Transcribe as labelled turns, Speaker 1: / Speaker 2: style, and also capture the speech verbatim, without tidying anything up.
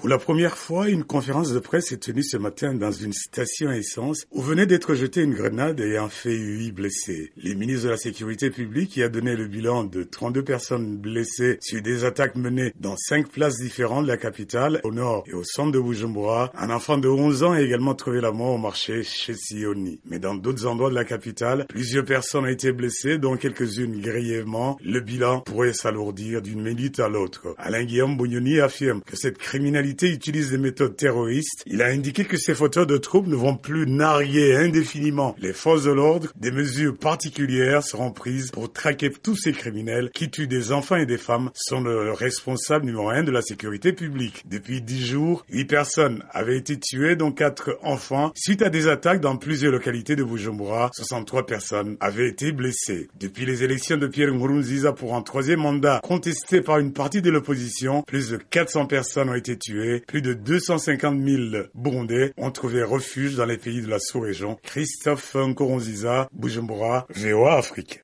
Speaker 1: Pour la première fois, une conférence de presse est tenue ce matin dans une station essence où venait d'être jetée une grenade ayant fait huit blessés. Le ministre de la Sécurité publique qui a donné le bilan de trente-deux personnes blessées sur des attaques menées dans cinq places différentes de la capitale, au nord et au centre de Bujumbura. Un enfant de onze ans a également trouvé la mort au marché chez Sioni. Mais dans d'autres endroits de la capitale, plusieurs personnes ont été blessées, dont quelques-unes grièvement. Le bilan pourrait s'alourdir d'une minute à l'autre. Alain Guillaume Bognoni affirme que cette criminalité utilise des méthodes terroristes. Il a indiqué que ces fauteurs de troubles ne vont plus narguer indéfiniment les forces de l'ordre. Des mesures particulières seront prises pour traquer tous ces criminels qui tuent des enfants et des femmes, sont le responsable numéro un de la sécurité publique. Depuis dix jours, huit personnes avaient été tuées, dont quatre enfants, suite à des attaques dans plusieurs localités de Bujumbura. soixante-trois personnes avaient été blessées. Depuis les élections de Pierre Nkurunziza pour un troisième mandat contesté par une partie de l'opposition, plus de quatre cents personnes ont été tuées. Plus de deux cent cinquante mille Burundais ont trouvé refuge dans les pays de la sous-région. Christophe Nkurunziza, Bujumbura, V O A Afrique.